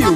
Brasil.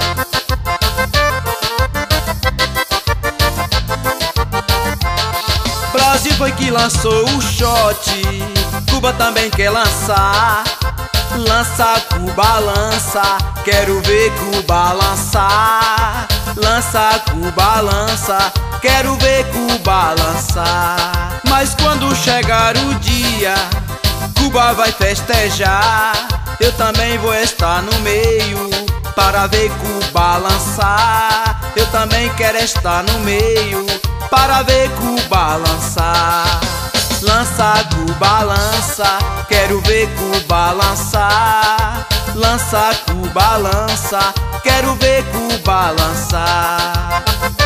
Brasil foi que lançou o shot, Cuba também quer lançar. Lança, Cuba, lança, quero ver Cuba lançar. Lança, Cuba, lança, quero ver Cuba lançar. Mas quando chegar o dia, Cuba vai festejar. Eu também vou estar no meio para ver Cuba lançar. Eu também quero estar no meio para ver Cuba lançar. Lança, Cuba, lança, quero ver Cuba lançar. Lança, Cuba, lança, quero ver Cuba lançar.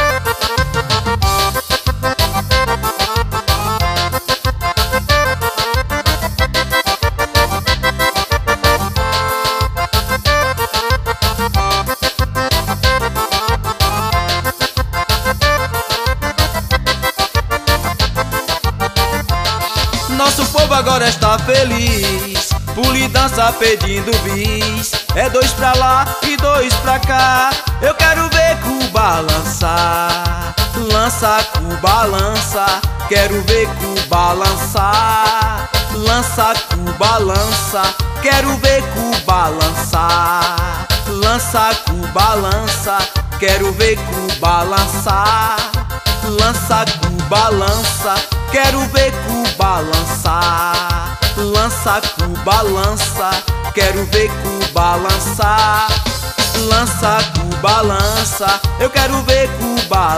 Nosso povo agora está feliz, pula e dança pedindo bis. É dois pra lá e dois pra cá, eu quero ver Cuba lançar. Lança, Cuba, lança, quero ver Cuba lançar. Lança, Cuba, lança, quero ver Cuba lançar. Lança, Cuba, lança, quero ver Cuba lançar. Lança, Cuba, lança, quero ver Cuba lançar. Lança, Cuba, lança, quero ver Cuba lançar. Lança, Cuba, lança, eu quero ver Cuba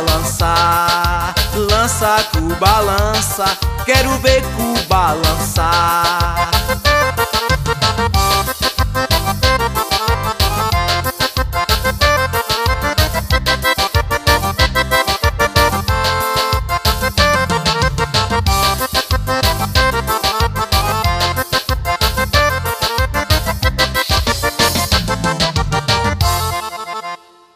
lançar. Lança, Cuba, lança, quero ver Cuba lançar.